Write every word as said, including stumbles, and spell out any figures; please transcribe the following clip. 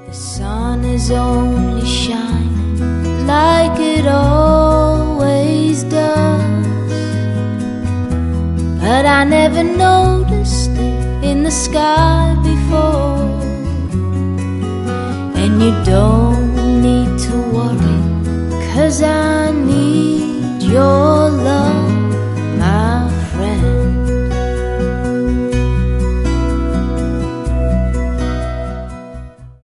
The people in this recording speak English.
The sun is only shining like it always does, but I never noticed it in the sky before. And you don't need to worry, 'cause I need your